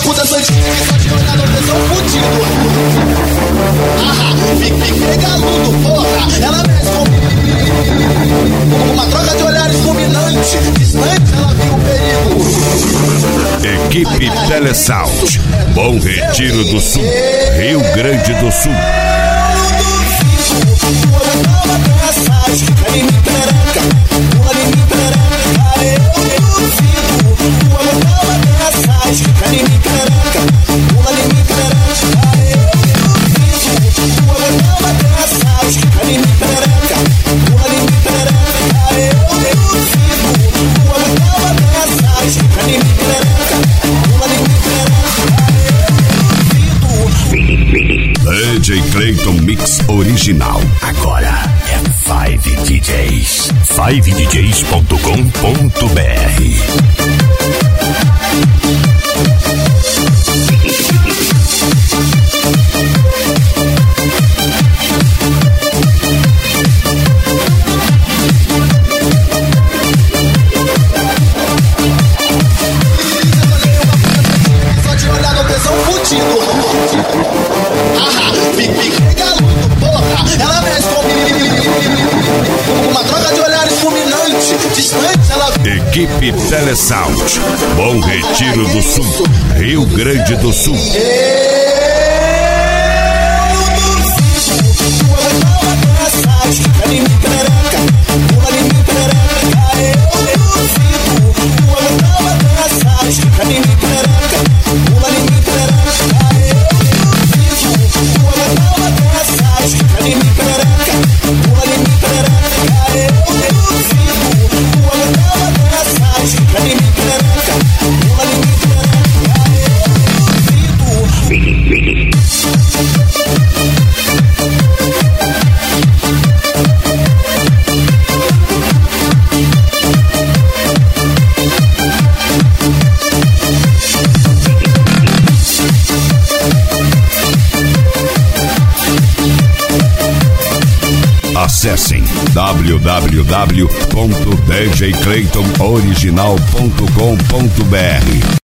Escuta essa antiga que só de olhar no tesão fudido. Fique regaludo, porra. Ela mexe com uma troca de olhares fulminante. Distante ela viu o perigo. Equipe Telesound, Bom Retiro do Sul, Rio Grande do Sul. DJ Clayton Mix Original. Agora é 5 DJs. 5DJs.com.br. Só de olhar no tesão fudido. Fique regaludo, porra. Ela mexe com uma troca de olhares fulminante. Distante ela... Equipe Telesound, Bom Retiro do Sul, Rio Grande do Sul. Acessem www.djclaytonoriginal.com.br.